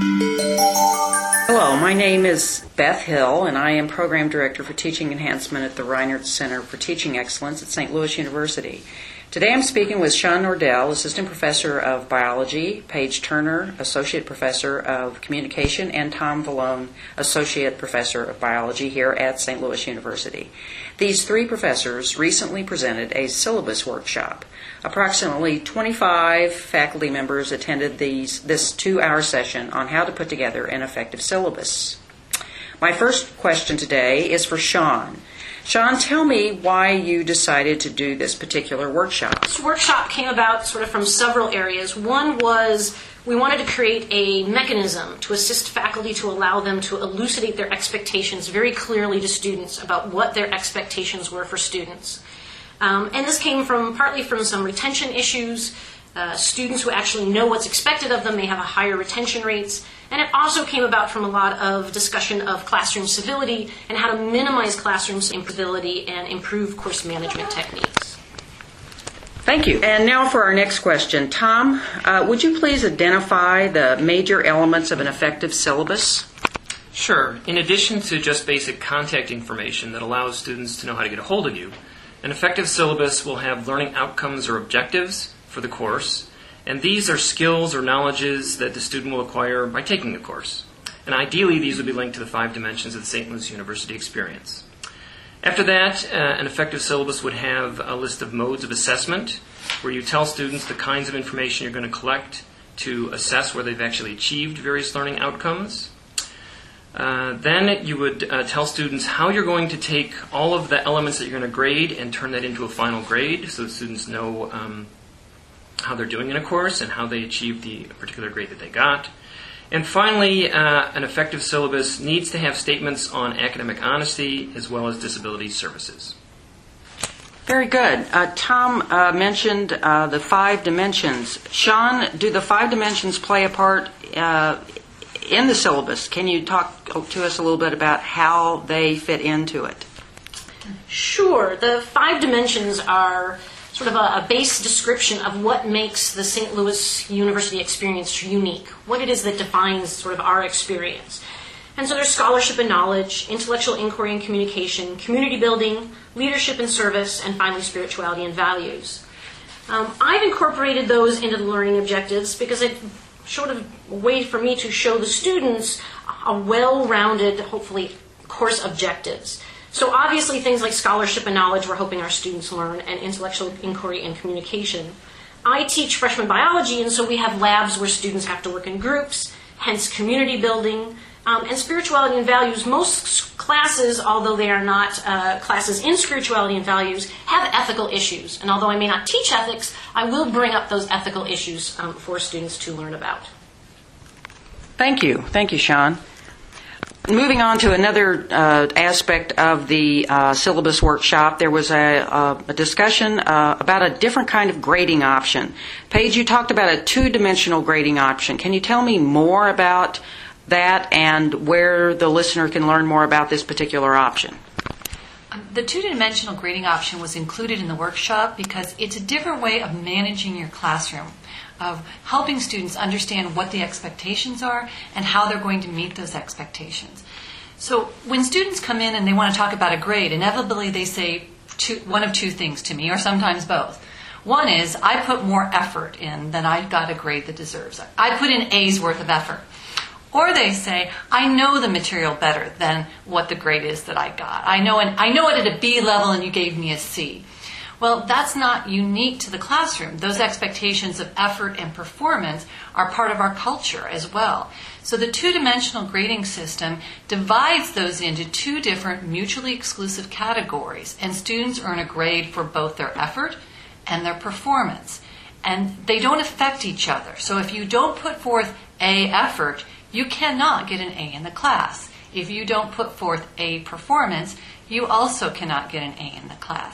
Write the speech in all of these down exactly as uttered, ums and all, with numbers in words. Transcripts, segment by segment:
Hello, my name is Beth Hill, and I am Program Director for Teaching Enhancement at the Reinert Center for Teaching Excellence at Saint Louis University. Today I'm speaking with Sean Nordell, Assistant Professor of Biology, Paige Turner, Associate Professor of Communication, and Tom Vallone, Associate Professor of Biology here at Saint Louis University. These three professors recently presented a syllabus workshop. Approximately twenty-five faculty members attended these, this two-hour session on how to put together an effective syllabus. My first question today is for Sean. Sean, tell me why you decided to do this particular workshop. This workshop came about sort of from several areas. One was we wanted to create a mechanism to assist faculty to allow them to elucidate their expectations very clearly to students about what their expectations were for students. Um, and this came from partly from some retention issues. Uh, students who actually know what's expected of them may have a higher retention rates. And it also came about from a lot of discussion of classroom civility and how to minimize classroom civility and improve course management techniques. Thank you. And now for our next question. Tom, uh, would you please identify the major elements of an effective syllabus? Sure. In addition to just basic contact information that allows students to know how to get a hold of you, an effective syllabus will have learning outcomes or objectives for the course, and these are skills or knowledges that the student will acquire by taking the course. And ideally, these would be linked to the five dimensions of the Saint Louis University experience. After that, uh, an effective syllabus would have a list of modes of assessment, where you tell students the kinds of information you're going to collect to assess whether they've actually achieved various learning outcomes. Uh, then you would uh, tell students how you're going to take all of the elements that you're going to grade and turn that into a final grade, so that students know um, how they're doing in a course and how they achieved the particular grade that they got. And finally, uh, an effective syllabus needs to have statements on academic honesty as well as disability services. Very good. Uh, Tom uh, mentioned uh, the five dimensions. Sean, do the five dimensions play a part uh, in the syllabus? Can you talk to us a little bit about how they fit into it? Sure. The five dimensions are sort of a, a base description of what makes the Saint Louis University experience unique, what it is that defines sort of our experience. And so there's scholarship and knowledge, intellectual inquiry and communication, community building, leadership and service, and finally spirituality and values. Um, I've incorporated those into the learning objectives because it's sort of a way for me to show the students a well-rounded, hopefully, course objectives. So obviously things like scholarship and knowledge we're hoping our students learn, and intellectual inquiry and communication. I teach freshman biology, and so we have labs where students have to work in groups, hence community building. Um, and spirituality and values, most classes, although they are not uh, classes in spirituality and values, have ethical issues. And although I may not teach ethics, I will bring up those ethical issues um, for students to learn about. Thank you. Thank you, Sean. Moving on to another uh, aspect of the uh, syllabus workshop, there was a, a, a discussion uh, about a different kind of grading option. Paige, you talked about a two-dimensional grading option. Can you tell me more about that and where the listener can learn more about this particular option? The two-dimensional grading option was included in the workshop because it's a different way of managing your classroom, of helping students understand what the expectations are and how they're going to meet those expectations. So when students come in and they want to talk about a grade, inevitably they say two, one of two things to me, or sometimes both. One is, I put more effort in than I got a grade that deserves it. I put in A's worth of effort. Or they say, I know the material better than what the grade is that I got. I know, and I know it at a B level and you gave me a C. Well, that's not unique to the classroom. Those expectations of effort and performance are part of our culture as well. So the two-dimensional grading system divides those into two different mutually exclusive categories, and students earn a grade for both their effort and their performance. And they don't affect each other. So if you don't put forth A effort, you cannot get an A in the class. If you don't put forth A performance, you also cannot get an A in the class.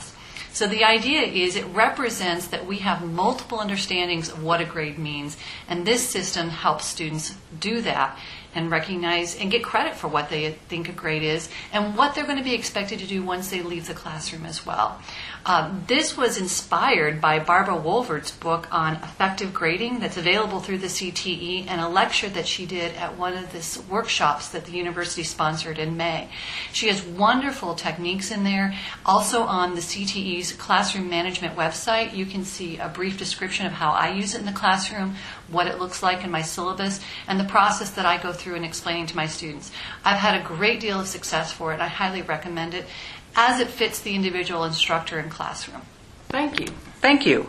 So the idea is it represents that we have multiple understandings of what a grade means, and this system helps students do that and recognize and get credit for what they think a grade is and what they're going to be expected to do once they leave the classroom as well. Uh, this was inspired by Barbara Wolvert's book on effective grading that's available through the C T E, and a lecture that she did at one of the workshops that the university sponsored in May. She has wonderful techniques in there. Also on the C T E's classroom management website, you can see a brief description of how I use it in the classroom, what it looks like in my syllabus, and the process that I go through in explaining to my students. I've had a great deal of success for it. I highly recommend it as it fits the individual instructor and classroom. Thank you. Thank you.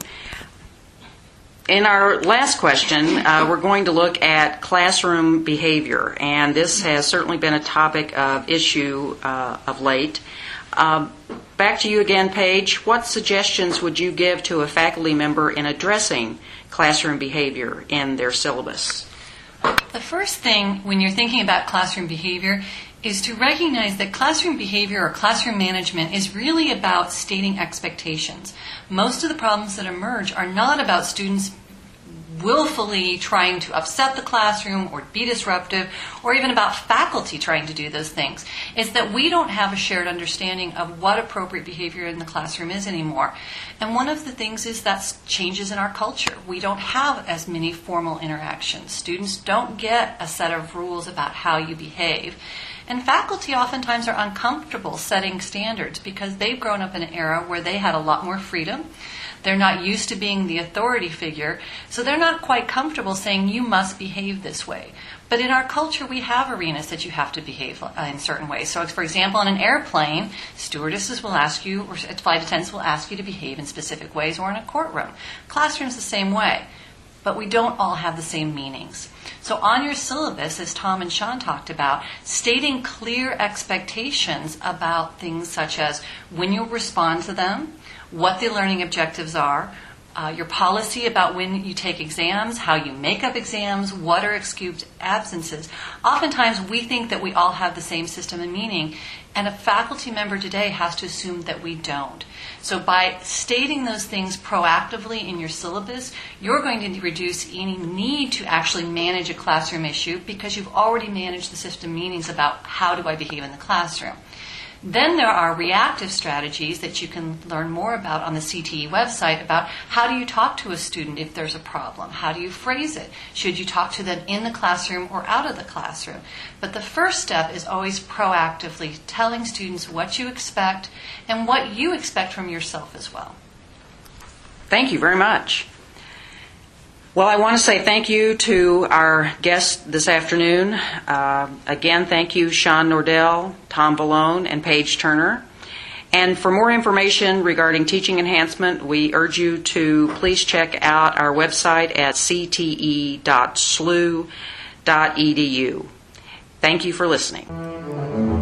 In our last question, uh, we're going to look at classroom behavior, and this has certainly been a topic of issue uh, of late. Um, back to you again, Paige. What suggestions would you give to a faculty member in addressing classroom behavior in their syllabus? The first thing when you're thinking about classroom behavior is to recognize that classroom behavior or classroom management is really about stating expectations. Most of the problems that emerge are not about students willfully trying to upset the classroom or be disruptive, or even about faculty trying to do those things. It's that we don't have a shared understanding of what appropriate behavior in the classroom is anymore. And one of the things is that changes in our culture. We don't have as many formal interactions. Students don't get a set of rules about how you behave. And faculty oftentimes are uncomfortable setting standards because they've grown up in an era where they had a lot more freedom. They're not used to being the authority figure, so they're not quite comfortable saying, you must behave this way. But in our culture, we have arenas that you have to behave in certain ways. So, for example, on an airplane, stewardesses will ask you, or flight attendants will ask you to behave in specific ways, or in a courtroom. Classroom's the same way, but we don't all have the same meanings. So on your syllabus, as Tom and Sean talked about, stating clear expectations about things such as when you'll respond to them, what the learning objectives are, uh, your policy about when you take exams, how you make up exams, what are excused absences. Oftentimes we think that we all have the same system and meaning, and a faculty member today has to assume that we don't. So by stating those things proactively in your syllabus, you're going to reduce any need to actually manage a classroom issue because you've already managed the system meanings about how do I behave in the classroom. Then there are reactive strategies that you can learn more about on the C T E website about how do you talk to a student if there's a problem? How do you phrase it? Should you talk to them in the classroom or out of the classroom? But the first step is always proactively telling students what you expect and what you expect from yourself as well. Thank you very much. Well, I want to say thank you to our guests this afternoon. Uh, again, thank you, Sean Nordell, Tom Vallone, and Paige Turner. And for more information regarding teaching enhancement, we urge you to please check out our website at c t e dot s l u dot e d u. Thank you for listening.